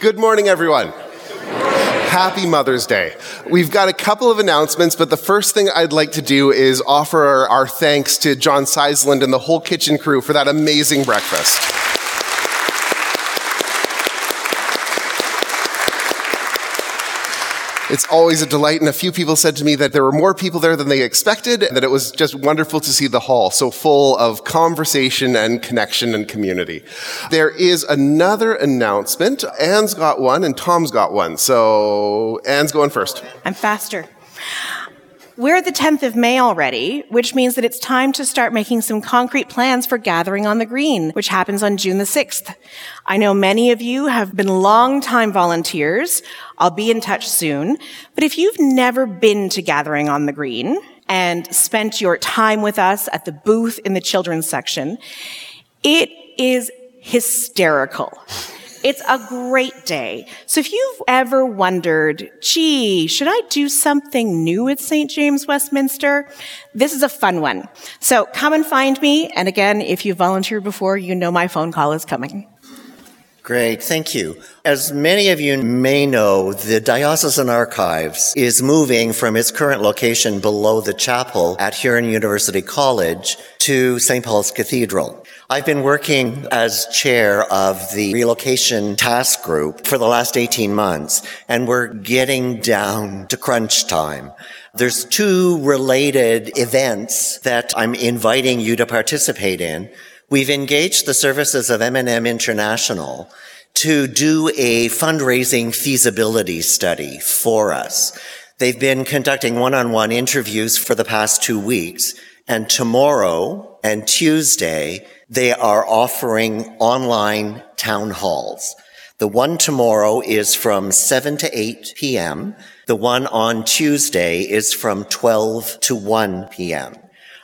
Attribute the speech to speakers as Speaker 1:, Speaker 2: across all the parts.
Speaker 1: Good morning, everyone. Happy Mother's Day. We've got a couple of announcements, but the first thing I'd like to do is offer our thanks to John Seisland and the whole kitchen crew for that amazing breakfast. It's always a delight, and a few people said to me that there were more people there than they expected, and that it was just wonderful to see the hall so full of conversation and connection and community. There is another announcement. Anne's got one, and Tom's got one. So Anne's going first.
Speaker 2: I'm faster. We're the 10th of May already, which means that it's time to start making some concrete plans for Gathering on the Green, which happens on June the 6th. I know many of you have been long-time volunteers. I'll be in touch soon. But if you've never been to Gathering on the Green and spent your time with us at the booth in the children's section, it is hysterical. It's a great day. So if you've ever wondered, gee, should I do something new at St. James Westminster? This is a fun one. So come and find me. And again, if you volunteered before, you know my phone call is coming.
Speaker 3: Great, thank you. As many of you may know, the Diocesan Archives is moving from its current location below the chapel at Huron University College to St. Paul's Cathedral. I've been working as chair of the relocation task group for the last 18 months, and we're getting down to crunch time. There's two related events that I'm inviting you to participate in. We've engaged the services of M&M International to do a fundraising feasibility study for us. They've been conducting one-on-one interviews for the past 2 weeks, and tomorrow and Tuesday, they are offering online town halls. The one tomorrow is from 7 to 8 p.m. The one on Tuesday is from 12 to 1 p.m.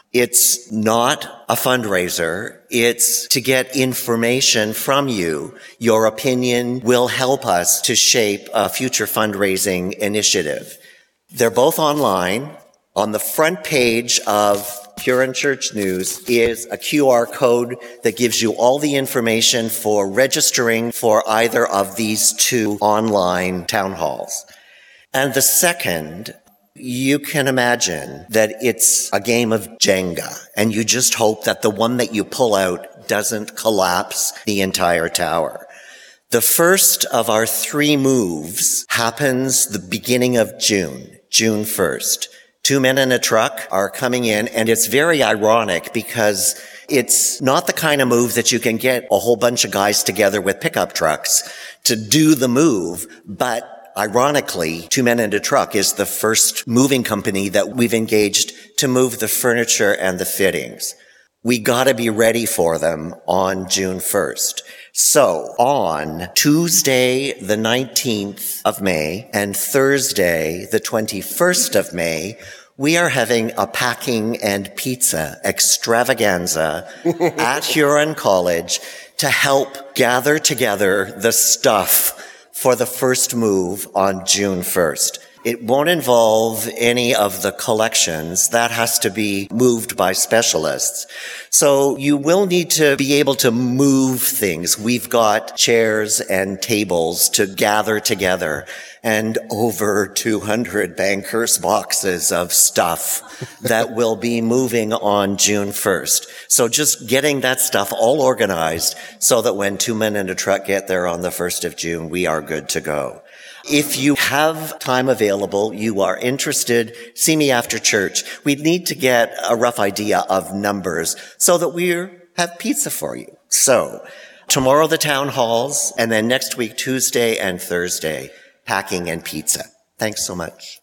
Speaker 3: It's not a fundraiser. It's to get information from you. Your opinion will help us to shape a future fundraising initiative. They're both online. On the front page of Huron Church News is a QR code that gives you all the information for registering for either of these two online town halls. And the second, you can imagine that it's a game of Jenga, and you just hope that the one that you pull out doesn't collapse the entire tower. The first of our 3 moves happens the beginning of June 1st. 2 men in a truck are coming in, and it's very ironic because it's not the kind of move that you can get a whole bunch of guys together with pickup trucks to do the move, but ironically, 2 Men in a Truck is the first moving company that we've engaged to move the furniture and the fittings. We gotta be ready for them on June 1st. So on Tuesday, the 19th of May and Thursday, the 21st of May, we are having a packing and pizza extravaganza at Huron College to help gather together the stuff for the first move on June 1st. It won't involve any of the collections. That has to be moved by specialists. So you will need to be able to move things. We've got chairs and tables to gather together and over 200 Banker's boxes of stuff that will be moving on June 1st. So just getting that stuff all organized so that when 2 Men in a Truck get there on the 1st of June, we are good to go. If you have time available, you are interested, see me after church. We need to get a rough idea of numbers so that we have pizza for you. So tomorrow the town halls, and then next week, Tuesday and Thursday, packing and pizza. Thanks so much.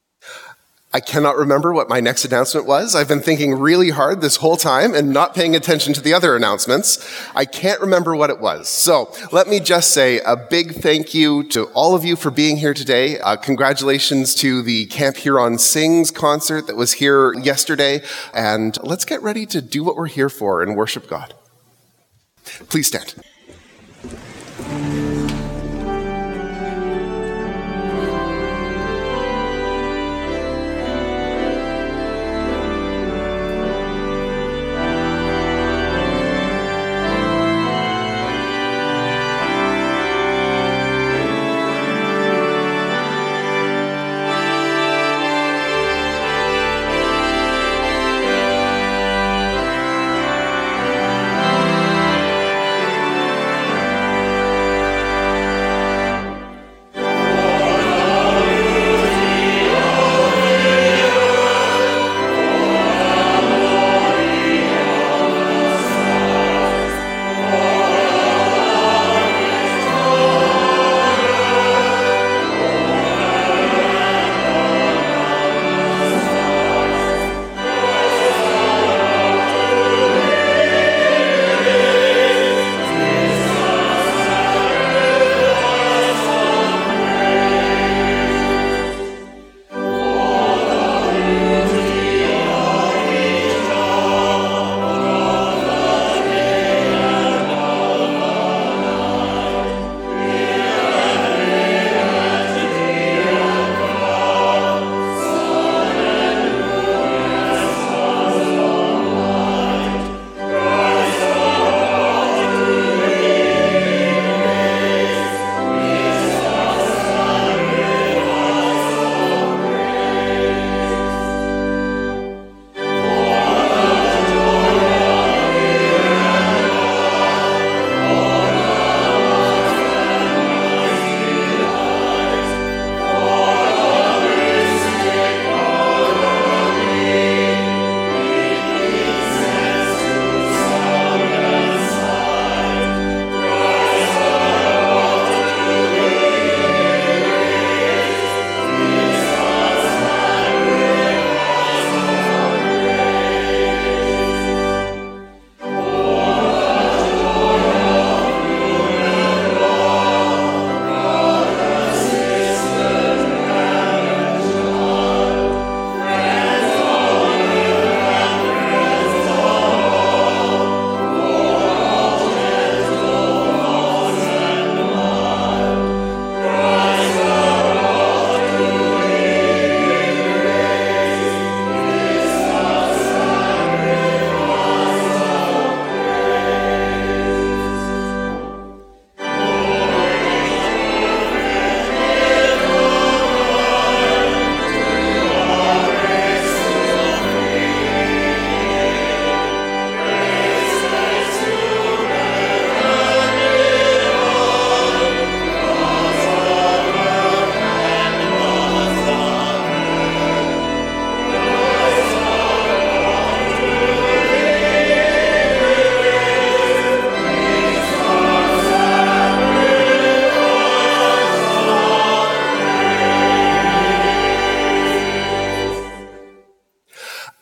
Speaker 1: I cannot remember what my next announcement was. I've been thinking really hard this whole time and not paying attention to the other announcements. I can't remember what it was. So let me just say a big thank you to all of you for being here today. Congratulations to the Camp Huron Sings concert that was here yesterday. And let's get ready to do what we're here for and worship God. Please stand.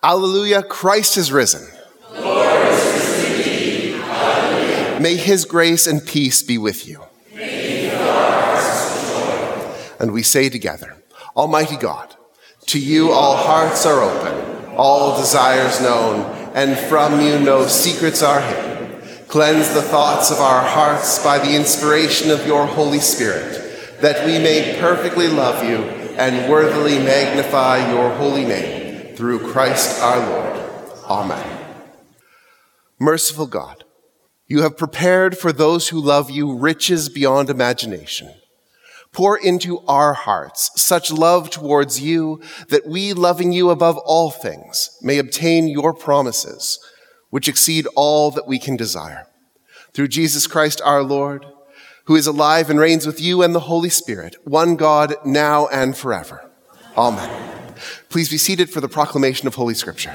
Speaker 1: Alleluia, Christ is risen.
Speaker 4: Lord is risen indeed. Alleluia.
Speaker 1: May his grace and peace be with you.
Speaker 4: May he fill our hearts with joy.
Speaker 1: And we say together, Almighty God, to you all hearts are open, all desires known, and from you no secrets are hidden. Cleanse the thoughts of our hearts by the inspiration of your Holy Spirit, that we may perfectly love you and worthily magnify your holy name, through Christ our Lord. Amen. Merciful God, you have prepared for those who love you riches beyond imagination. Pour into our hearts such love towards you that we, loving you above all things, may obtain your promises, which exceed all that we can desire. Through Jesus Christ our Lord, who is alive and reigns with you and the Holy Spirit, one God, now and forever. Amen. Please be seated for the proclamation of Holy Scripture.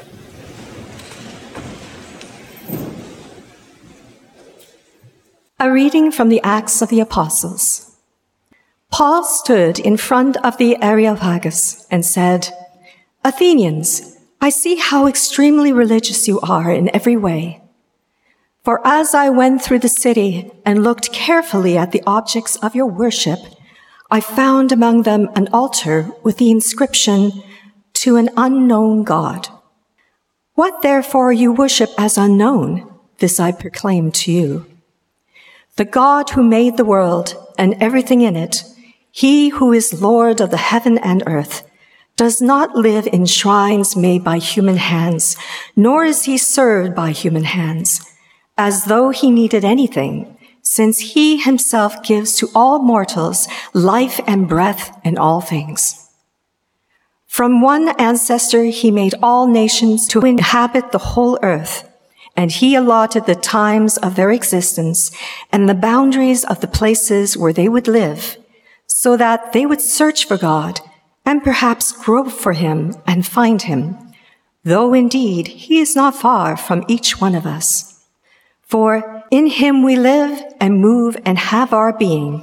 Speaker 5: A reading from the Acts of the Apostles. Paul stood in front of the Areopagus and said, "Athenians, I see how extremely religious you are in every way. For as I went through the city and looked carefully at the objects of your worship, I found among them an altar with the inscription, 'To an unknown God.' What therefore you worship as unknown, this I proclaim to you. The God who made the world and everything in it, he who is Lord of the heaven and earth, does not live in shrines made by human hands, nor is he served by human hands, as though he needed anything, since he himself gives to all mortals life and breath and all things. From one ancestor he made all nations to inhabit the whole earth, and he allotted the times of their existence and the boundaries of the places where they would live, so that they would search for God and perhaps grope for him and find him, though indeed he is not far from each one of us. For in him we live and move and have our being.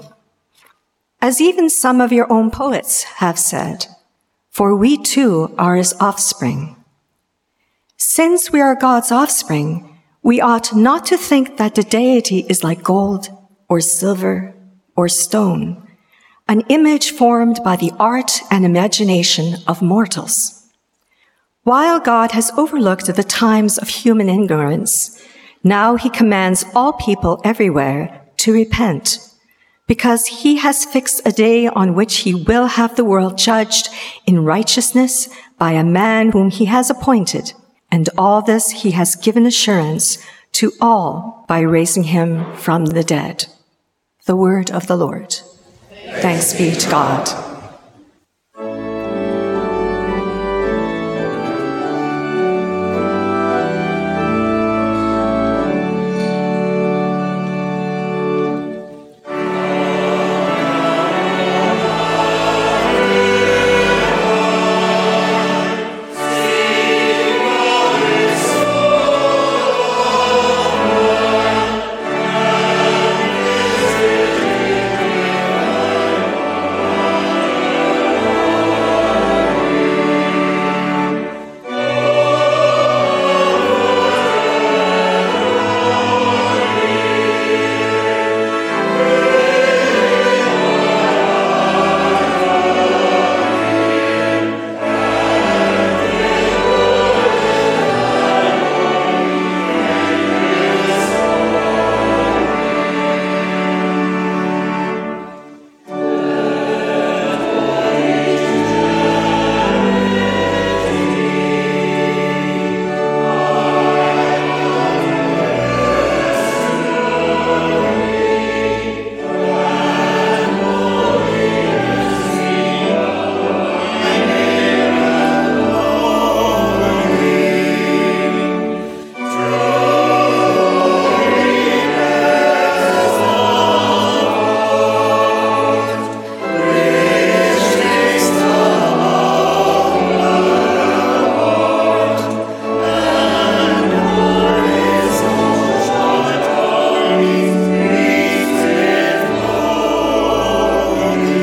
Speaker 5: As even some of your own poets have said, for we too are his offspring. Since we are God's offspring, we ought not to think that the deity is like gold or silver or stone, an image formed by the art and imagination of mortals. While God has overlooked the times of human ignorance, now he commands all people everywhere to repent, because he has fixed a day on which he will have the world judged in righteousness by a man whom he has appointed, and all this he has given assurance to all by raising him from the dead." The word of the Lord. Thanks be to God.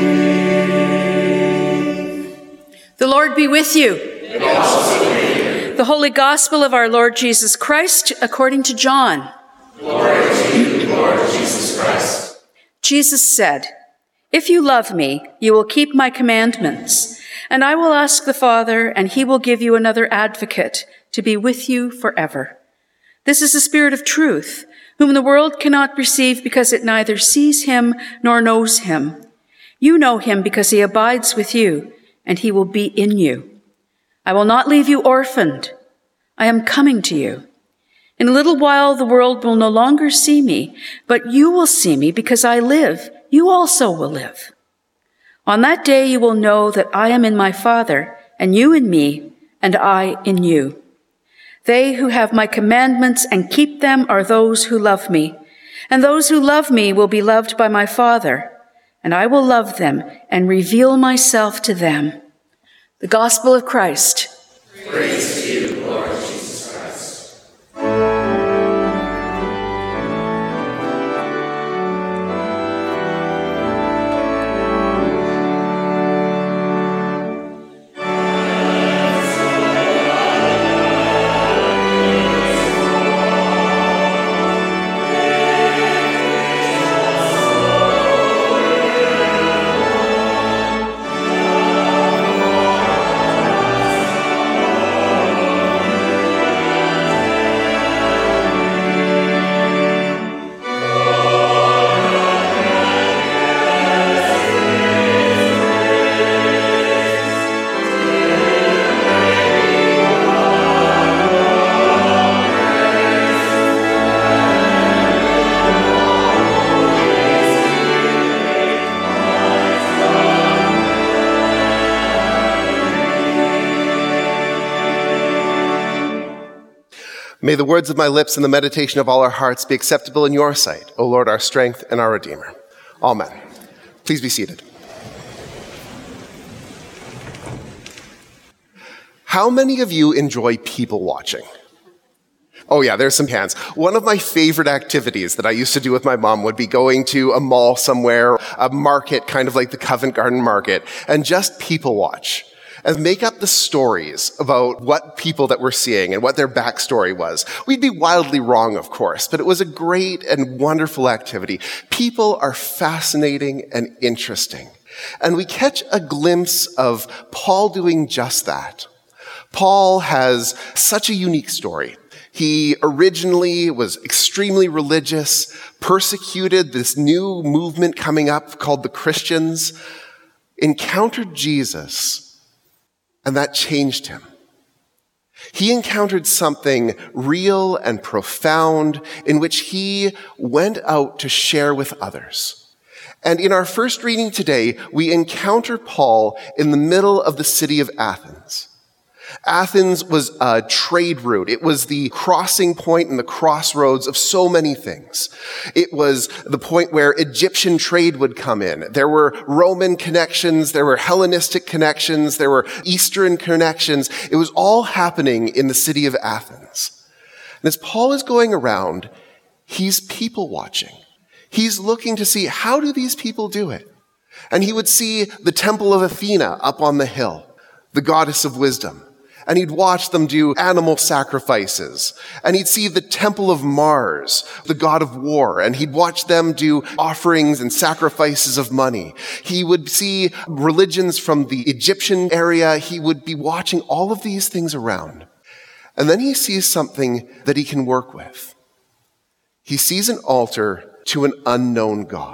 Speaker 6: Be with you. The Holy Gospel of our Lord Jesus Christ according to John.
Speaker 4: Glory to you, Lord Jesus Christ.
Speaker 6: Jesus said, "If you love me, you will keep my commandments, and I will ask the Father, and he will give you another advocate to be with you forever. This is the Spirit of truth, whom the world cannot receive because it neither sees him nor knows him. You know him because he abides with you, and he will be in you. I will not leave you orphaned. I am coming to you. In a little while the world will no longer see me, but you will see me because I live. You also will live. On that day you will know that I am in my Father, and you in me, and I in you. They who have my commandments and keep them are those who love me, and those who love me will be loved by my Father, and I will love them and reveal myself to them." The Gospel of Christ.
Speaker 4: Praise to you, Lord Jesus Christ.
Speaker 1: May the words of my lips and the meditation of all our hearts be acceptable in your sight, O Lord, our strength and our Redeemer. Amen. Please be seated. How many of you enjoy people watching? Oh yeah, there's some hands. One of my favorite activities that I used to do with my mom would be going to a mall somewhere, a market, kind of like the Covent Garden Market, and just people watch and make up the stories about what people that we're seeing and what their backstory was. We'd be wildly wrong, of course, but it was a great and wonderful activity. People are fascinating and interesting. And we catch a glimpse of Paul doing just that. Paul has such a unique story. He originally was extremely religious, persecuted this new movement coming up called the Christians, encountered Jesus, and that changed him. He encountered something real and profound in which he went out to share with others. And in our first reading today, we encounter Paul in the middle of the city of Athens. Athens was a trade route. It was the crossing point and the crossroads of so many things. It was the point where Egyptian trade would come in. There were Roman connections, there were Hellenistic connections, there were Eastern connections. It was all happening in the city of Athens. And as Paul is going around, he's people watching. He's looking to see, how do these people do it? And he would see the temple of Athena up on the hill, the goddess of wisdom. And he'd watch them do animal sacrifices. And he'd see the temple of Mars, the god of war. And he'd watch them do offerings and sacrifices of money. He would see religions from the Egyptian area. He would be watching all of these things around. And then he sees something that he can work with. He sees an altar to an unknown God.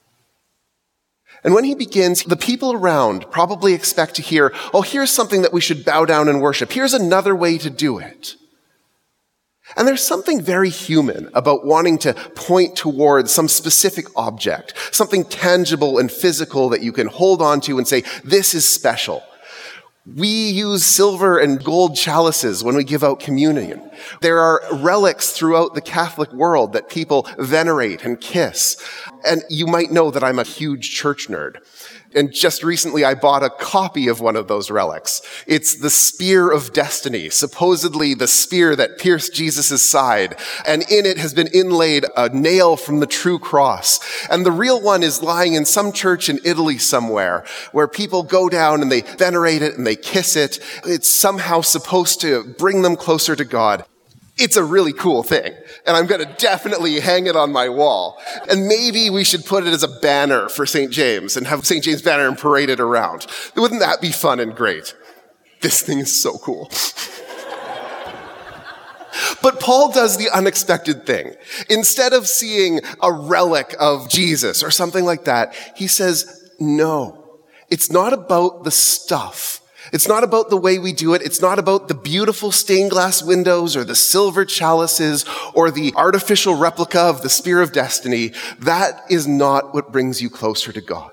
Speaker 1: And when he begins, the people around probably expect to hear, oh, here's something that we should bow down and worship. Here's another way to do it. And there's something very human about wanting to point towards some specific object, something tangible and physical that you can hold on to and say, this is special. We use silver and gold chalices when we give out communion. There are relics throughout the Catholic world that people venerate and kiss. And you might know that I'm a huge church nerd. And just recently, I bought a copy of one of those relics. It's the Spear of Destiny, supposedly the spear that pierced Jesus' side. And in it has been inlaid a nail from the true cross. And the real one is lying in some church in Italy somewhere, where people go down and they venerate it and they kiss it. It's somehow supposed to bring them closer to God. It's a really cool thing, and I'm going to definitely hang it on my wall. And maybe we should put it as a banner for St. James and have St. James banner and parade it around. Wouldn't that be fun and great? This thing is so cool. But Paul does the unexpected thing. Instead of seeing a relic of Jesus or something like that, he says, no, it's not about the stuff. It's not about the way we do it. It's not about the beautiful stained glass windows or the silver chalices or the artificial replica of the Spear of Destiny. That is not what brings you closer to God.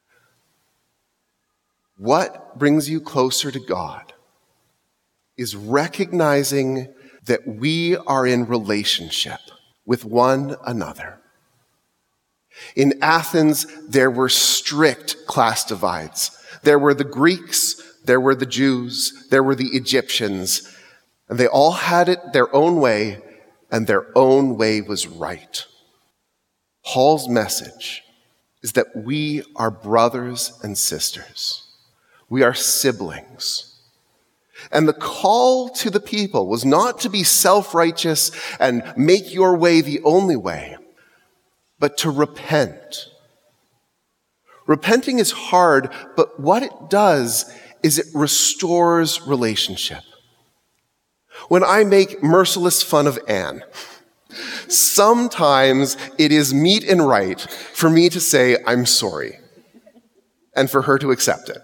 Speaker 1: What brings you closer to God is recognizing that we are in relationship with one another. In Athens, there were strict class divides. There were the Greeks, there were the Jews, there were the Egyptians, and they all had it their own way, and their own way was right. Paul's message is that we are brothers and sisters. We are siblings. And the call to the people was not to be self-righteous and make your way the only way, but to repent. Repenting is hard, but what it does is it restores relationship. When I make merciless fun of Anne, sometimes it is meet and right for me to say, I'm sorry, and for her to accept it.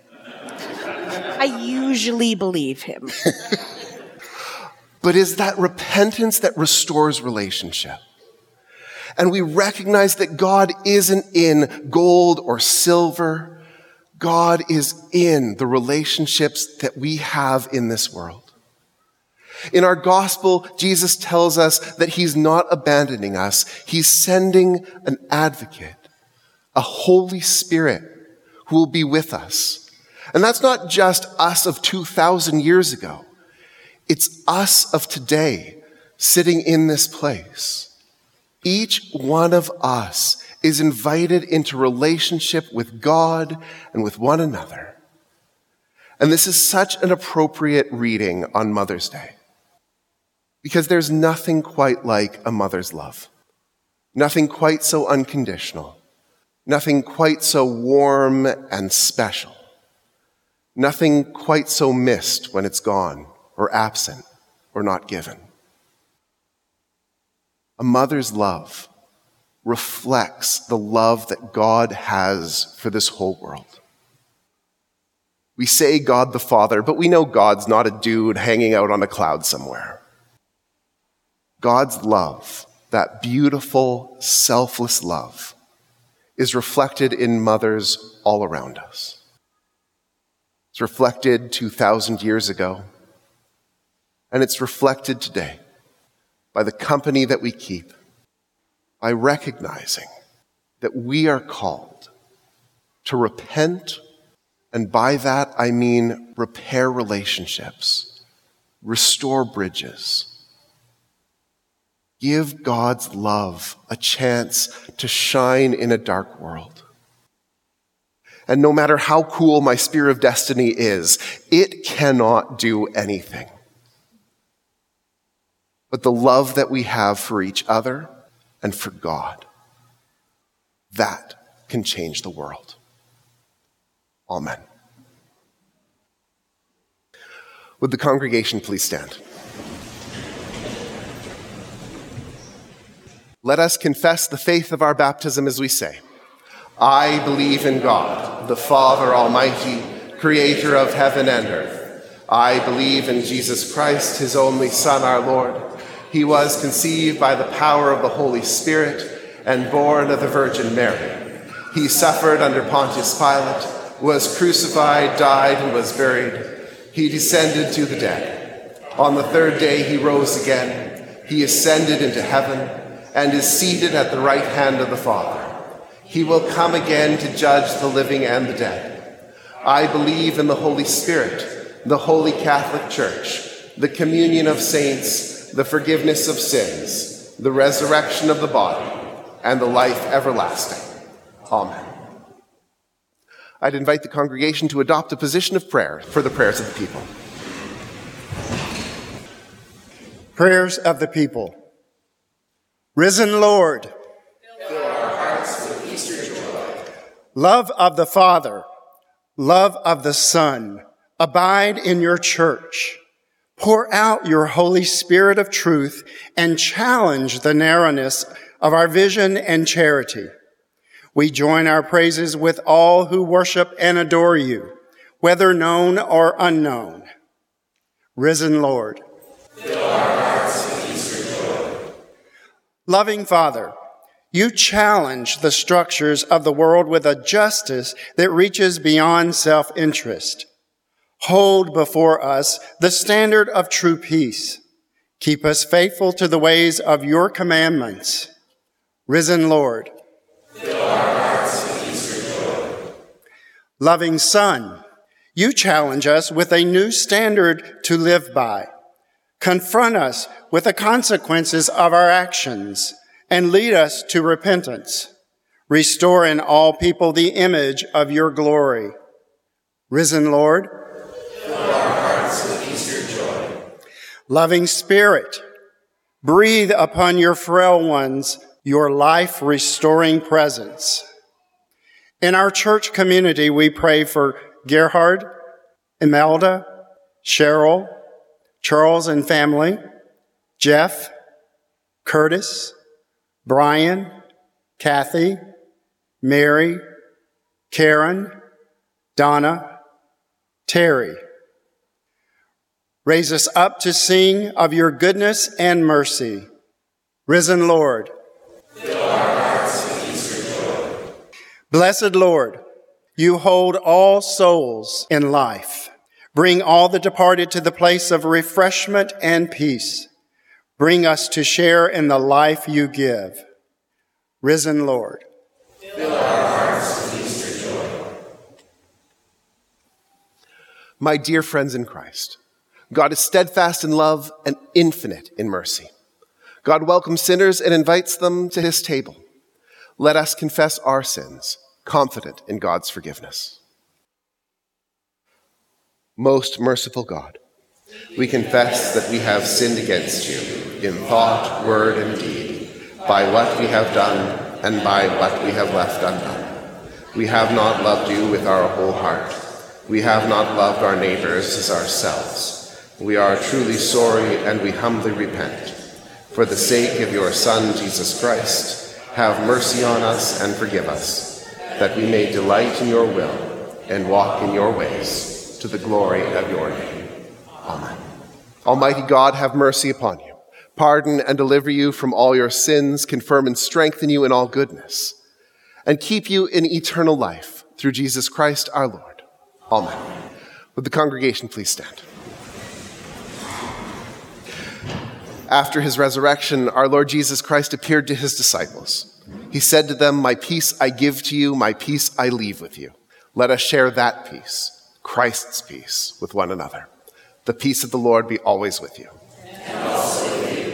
Speaker 2: I usually believe him.
Speaker 1: But it's that repentance that restores relationship. And we recognize that God isn't in gold or silver. God is in the relationships that we have in this world. In our gospel, Jesus tells us that he's not abandoning us. He's sending an advocate, a Holy Spirit who will be with us. And that's not just us of 2,000 years ago. It's us of today sitting in this place. Each one of us is invited into relationship with God and with one another. And this is such an appropriate reading on Mother's Day, because there's nothing quite like a mother's love. Nothing quite so unconditional. Nothing quite so warm and special. Nothing quite so missed when it's gone or absent or not given. A mother's love reflects the love that God has for this whole world. We say God the Father, but we know God's not a dude hanging out on a cloud somewhere. God's love, that beautiful, selfless love, is reflected in mothers all around us. It's reflected 2,000 years ago, and it's reflected today by the company that we keep, by recognizing that we are called to repent, and by that I mean repair relationships, restore bridges, give God's love a chance to shine in a dark world. And no matter how cool my Spear of Destiny is, it cannot do anything. But the love that we have for each other and for God, that can change the world. Amen. Would the congregation please stand? Let us confess the faith of our baptism as we say, I believe in God, the Father Almighty, creator of heaven and earth. I believe in Jesus Christ, his only Son, our Lord. He was conceived by the power of the Holy Spirit and born of the Virgin Mary. He suffered under Pontius Pilate, was crucified, died, and was buried. He descended to the dead. On the third day he rose again. He ascended into heaven and is seated at the right hand of the Father. He will come again to judge the living and the dead. I believe in the Holy Spirit, the Holy Catholic Church, the communion of saints, the forgiveness of sins, the resurrection of the body, and the life everlasting. Amen. I'd invite the congregation to adopt a position of prayer for the prayers of the people.
Speaker 7: Prayers of the people. Risen Lord,
Speaker 4: fill our hearts with Easter joy.
Speaker 7: love of the Father, love of the Son, abide in your church. Pour out your Holy Spirit of truth and challenge the narrowness of our vision and charity. We join our praises with all who worship and adore you, whether known or unknown. Risen Lord,
Speaker 4: Fill our hearts with Easter joy.
Speaker 7: loving Father, you challenge the structures of the world with a justice that reaches beyond self-interest. Hold before us the standard of true peace. Keep us faithful to the ways of your commandments. Risen Lord,
Speaker 4: Fill our hearts with Easter joy.
Speaker 7: loving Son, you challenge us with a new standard to live by. Confront us with the consequences of our actions and lead us to repentance. Restore in all people the image of your glory. Risen Lord,
Speaker 4: Fill our hearts with Easter joy.
Speaker 7: loving Spirit, breathe upon your frail ones your life-restoring presence. In our church community, we pray for Gerhard, Imelda, Cheryl, Charles and family, Jeff, Curtis, Brian, Kathy, Mary, Karen, Donna, Terry. Raise us up to sing of your goodness and mercy. Risen Lord,
Speaker 4: Fill our hearts with Easter joy.
Speaker 7: blessed Lord, you hold all souls in life. Bring all the departed to the place of refreshment and peace. Bring us to share in the life you give. Risen Lord,
Speaker 4: Fill our hearts with Easter joy.
Speaker 1: My dear friends in Christ, God is steadfast in love and infinite in mercy. God welcomes sinners and invites them to his table. Let us confess our sins, confident in God's forgiveness. Most merciful God, we confess that we have sinned against you in thought, word, and deed, by what we have done and by what we have left undone. We have not loved you with our whole heart. We have not loved our neighbors as ourselves. We are truly sorry and we humbly repent. For the sake of your Son, Jesus Christ, have mercy on us and forgive us, that we may delight in your will and walk in your ways, to the glory of your name. Amen. Almighty God, have mercy upon you, pardon and deliver you from all your sins, confirm and strengthen you in all goodness, and keep you in eternal life through Jesus Christ our Lord. Amen. Would the congregation please stand? After his resurrection, our Lord Jesus Christ appeared to his disciples. He said to them, "My peace I give to you, my peace I leave with you." Let us share that peace, Christ's peace, with one another. The peace of the Lord be always with you.
Speaker 4: And also with you.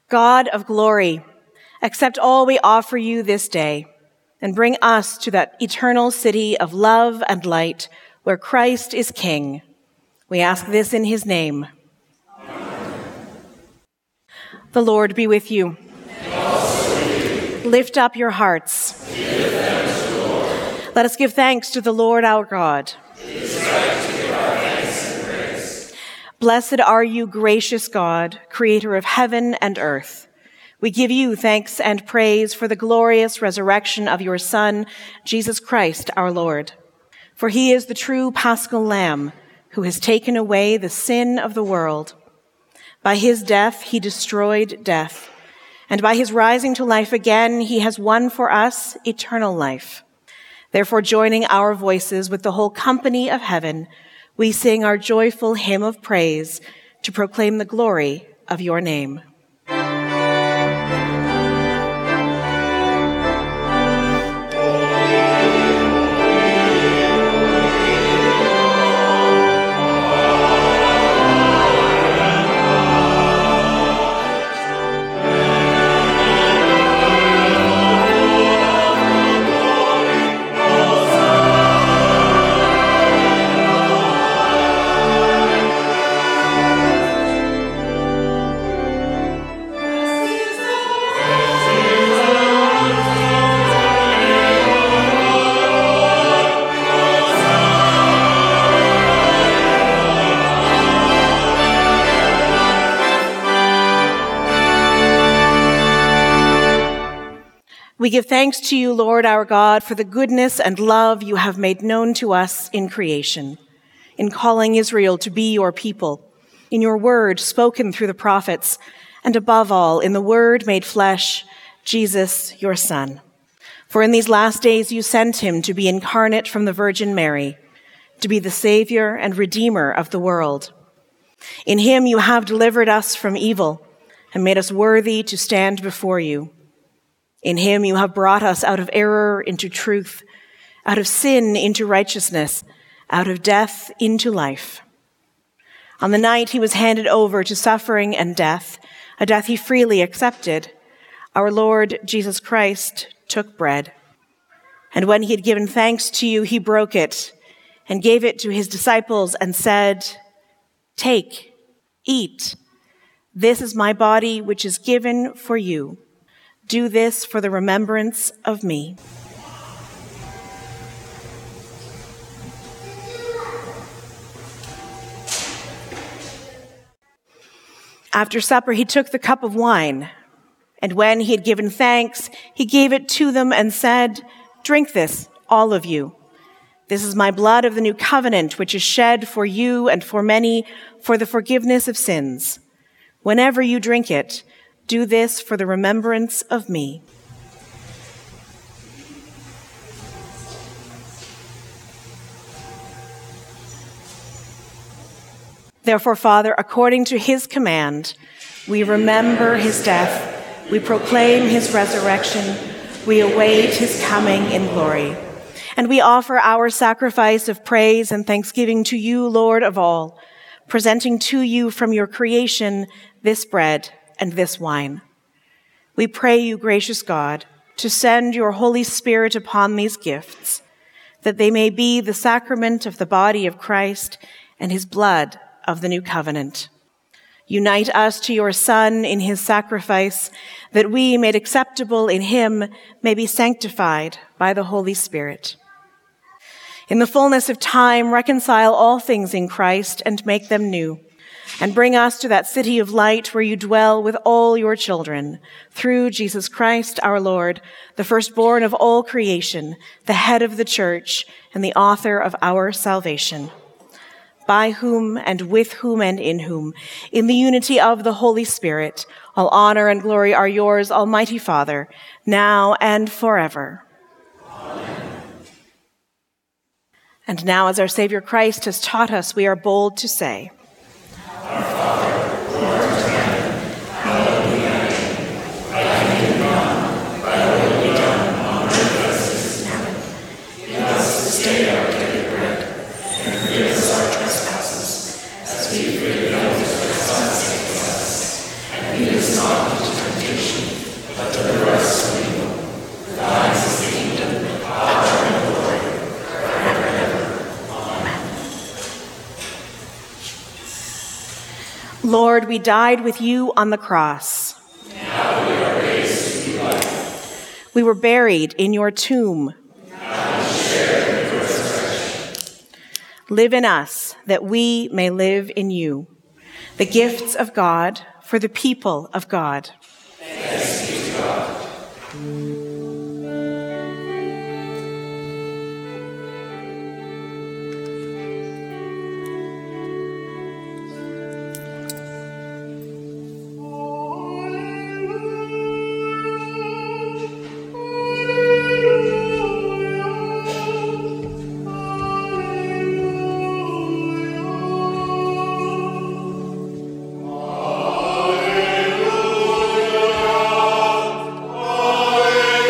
Speaker 2: God of glory, accept all we offer you this day and bring us to that eternal city of love and light where Christ is King. We ask this in his name. Amen. The Lord be with you.
Speaker 4: And also with you.
Speaker 2: Lift up your hearts.
Speaker 4: Give thanks to the Lord.
Speaker 2: Let us give thanks to the Lord our God.
Speaker 4: It is right to give our thanks and praise.
Speaker 2: Blessed are you, gracious God, creator of heaven and earth. We give you thanks and praise for the glorious resurrection of your Son, Jesus Christ, our Lord. For he is the true Paschal Lamb who has taken away the sin of the world. By his death, he destroyed death. And by his rising to life again, he has won for us eternal life. Therefore, joining our voices with the whole company of heaven, we sing our joyful hymn of praise to proclaim the glory of your name. We give thanks to you, Lord our God, for the goodness and love you have made known to us in creation, in calling Israel to be your people, in your word spoken through the prophets, and above all, in the word made flesh, Jesus, your Son. For in these last days you sent him to be incarnate from the Virgin Mary, to be the Savior and Redeemer of the world. In him you have delivered us from evil and made us worthy to stand before you. In him you have brought us out of error into truth, out of sin into righteousness, out of death into life. On the night he was handed over to suffering and death, a death he freely accepted, our Lord Jesus Christ took bread. And when he had given thanks to you, he broke it and gave it to his disciples and said, "Take, eat. This is my body, which is given for you. Do this for the remembrance of me." After supper, he took the cup of wine, and when he had given thanks, he gave it to them and said, "Drink this, all of you. This is my blood of the new covenant, which is shed for you and for many for the forgiveness of sins. Whenever you drink it, do this for the remembrance of me." Therefore, Father, according to his command, we remember his death, we proclaim his resurrection, we await his coming in glory. And we offer our sacrifice of praise and thanksgiving to you, Lord of all, presenting to you from your creation this bread and this wine. We pray you, gracious God, to send your Holy Spirit upon these gifts, that they may be the sacrament of the body of Christ and his blood of the new covenant. Unite us to your Son in his sacrifice, that we, made acceptable in him, may be sanctified by the Holy Spirit. In the fullness of time, reconcile all things in Christ and make them new, and bring us to that city of light where you dwell with all your children, through Jesus Christ our Lord, the firstborn of all creation, the head of the church, and the author of our salvation. By whom and with whom and in whom, in the unity of the Holy Spirit, all honor and glory are yours, Almighty Father, now and forever. Amen. And now, as our Savior Christ has taught us, we are bold to say,
Speaker 4: Our Father, who art in heaven, hallowed be thy name. Thy kingdom come, thy will be done on earth as it is in heaven. Give us this day our daily bread, and forgive us our trespasses, as we forgive those who trespass against us. And lead us not into
Speaker 2: Lord, we died with you on the cross.
Speaker 4: Now we are raised to new life.
Speaker 2: We were buried in your tomb.
Speaker 4: Now we share in your resurrection.
Speaker 2: Live in us, that we may live in you. The gifts of God for the people of God.
Speaker 4: Thanks be to God. Alleluia, alleluia.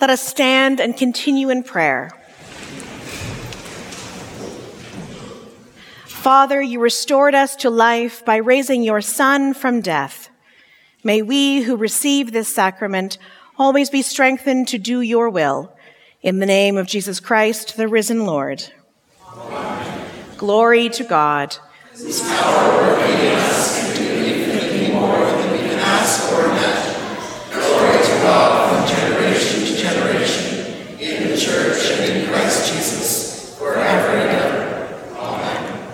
Speaker 2: Let us stand and continue in prayer. Father, you restored us to life by raising your Son from death. May we who receive this sacrament always be strengthened to do your will. In the name of Jesus Christ, the risen Lord. Amen. Glory to God.
Speaker 4: His power working in us and doing infinitely more than we can ask or imagine. Glory to God from generation to generation, in the Church and in Christ Jesus, forever and ever. Amen.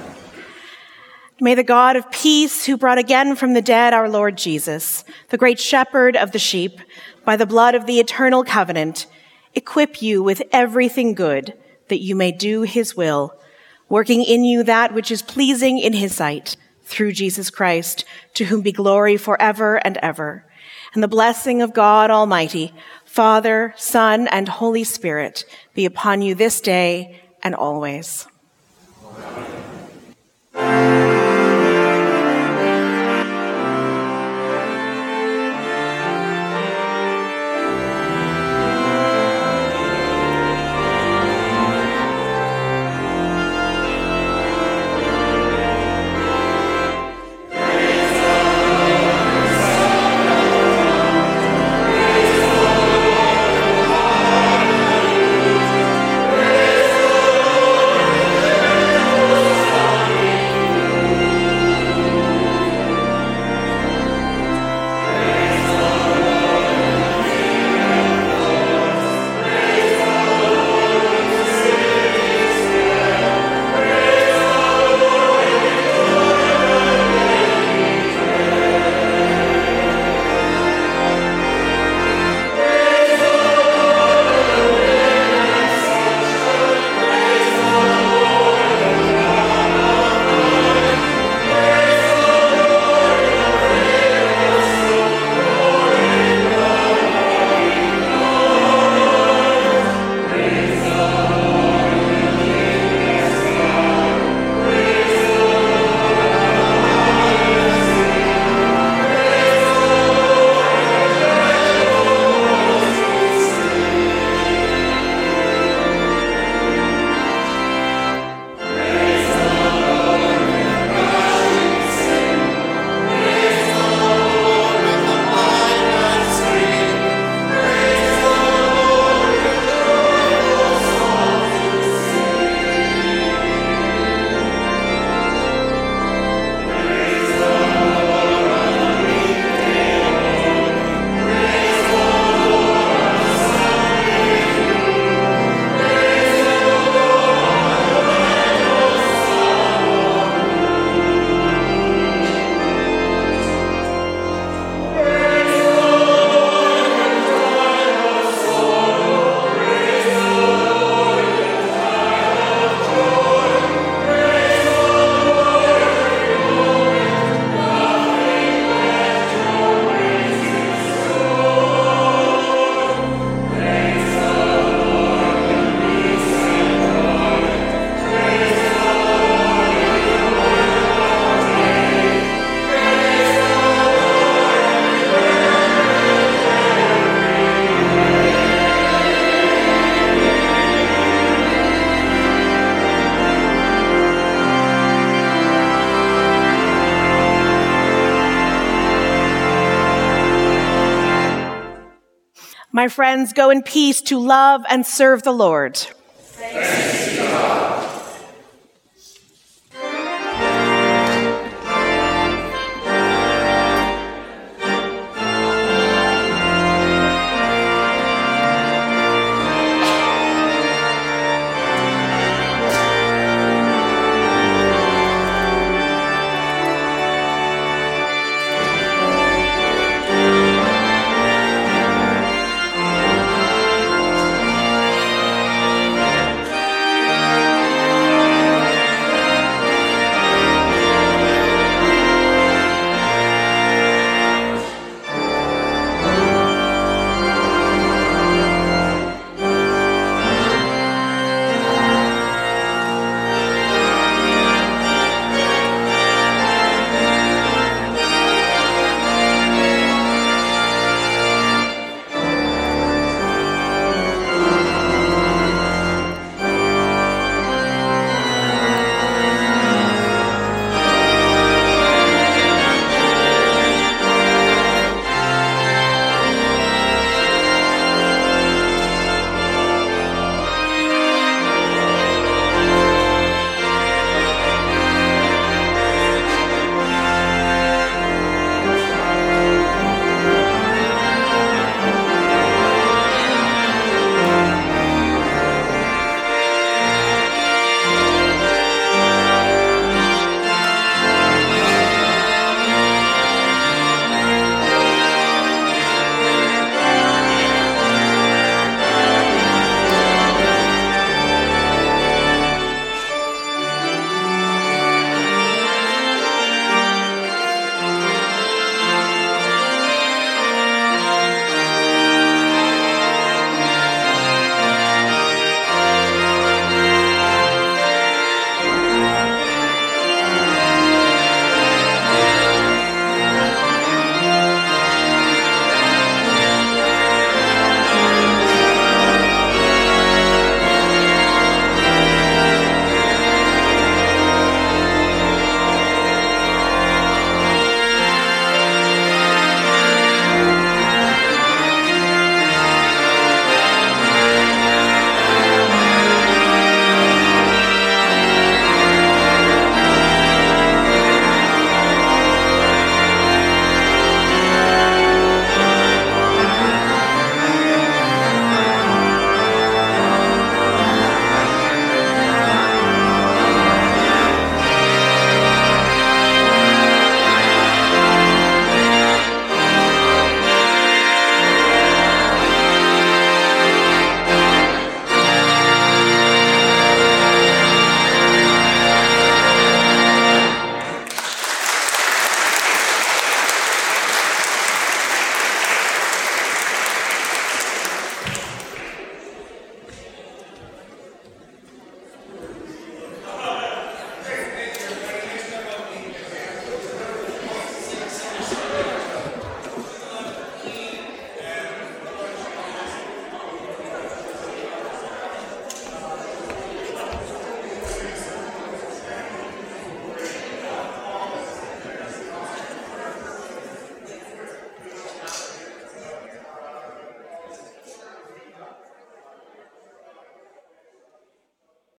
Speaker 2: May the God of peace, who brought again from the dead our Lord Jesus, the great shepherd of the sheep, by the blood of the eternal covenant, equip you with everything good, that you may do his will, working in you that which is pleasing in his sight, through Jesus Christ, to whom be glory forever and ever. And the blessing of God Almighty, Father, Son, and Holy Spirit, be upon you this day and always. My friends, go in peace to love and serve the Lord.
Speaker 4: Thanks be to God.